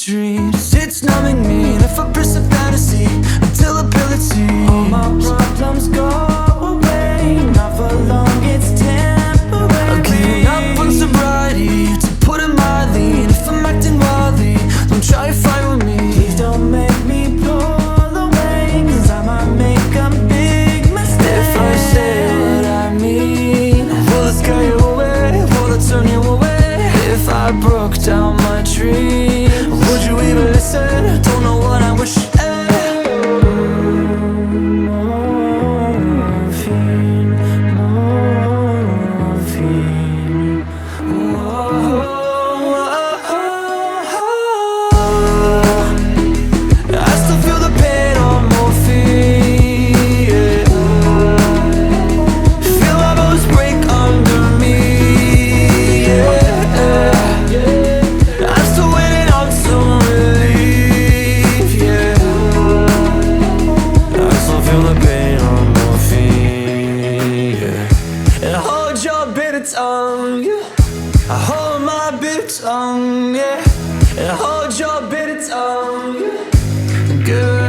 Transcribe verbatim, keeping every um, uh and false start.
streets. It's numbing me, live for bliss of fantasy, until ability. All my problems go away, not for long, it's temporary. I'm cleaning up on sobriety to put in my lead. If I'm acting wildly, don't try to fight with me. Please don't make me pull away, cause I might make a big mistake. If I say what I mean, will it scare you away? Will it turn you away? If I broke down my dream, would you even listen? Don't know what I wish. Tongue, yeah. I hold my bitter tongue, yeah. And hold your bitter tongue, yeah. Good.